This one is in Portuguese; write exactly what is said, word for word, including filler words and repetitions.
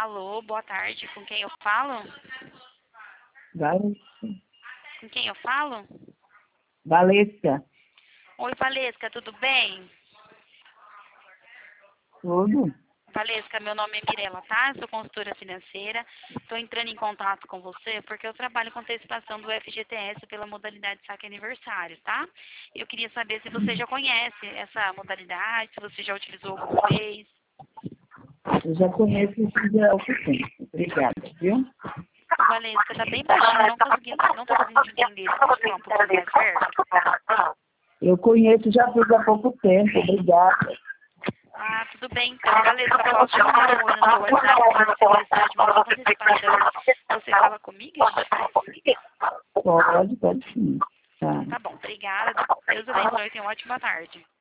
Alô, boa tarde. Com quem eu falo? Valesca. Com quem eu falo? Valesca. Oi, Valesca, tudo bem? Tudo? Valesca, meu nome é Mirela, tá? Eu sou consultora financeira. Estou entrando em contato com você porque eu trabalho com antecipação do F G T S pela modalidade saque aniversário, tá? Eu queria saber se você já conhece essa modalidade, se você já utilizou alguma vez. Eu já conheço isso há algum tempo. Obrigada, viu? Valesca, tá bem baixinho, não conseguindo, não tô conseguindo te entender. Você pode falar um pouquinho mais perto? Eu conheço, já fiz há pouco tempo. Obrigada. Ah, tudo bem então. Valesca, posso te mandar um oi no seu WhatsApp se você precisar de uma nova antecipação? Você fala comigo e a gente faz? Pode, pode sim. Tá. Tá bom, obrigada. Deus abençoe e tenha uma ótima tarde.